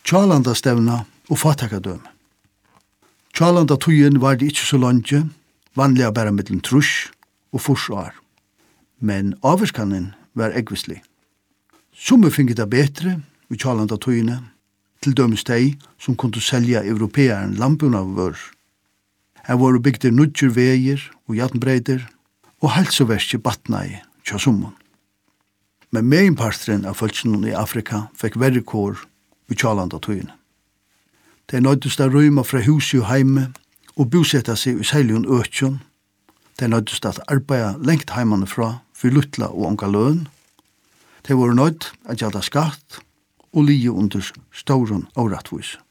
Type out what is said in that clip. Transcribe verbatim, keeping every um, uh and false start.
Tjalandastevna og fatakadøme. Tjalanda tøyen var det ikke så langt, vanlig bare mellom trus og forsvar. Men avvirkanen var eggvislig. Somme finget det bedre i tjalanda tøyene, til dømes de som kunne selja europeeren lampuna vår. Her var bygder nudger veier og jatnbreider, og helseverskje batnai tja summun. Men meginpartren av folkene i Afrika fikk verre kår i tjalanda tøyene. De nøyddes da røyma fra huset og heime, og bosetta seg i seiljon økjon. De nøyddes da arbeida lengt heimane fra, for luttla og onka løn. De var nøyd at gjada skatt, og lije under stauren og rattvis.